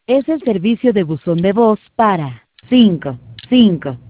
Es el servicio de buzón de voz para 5 5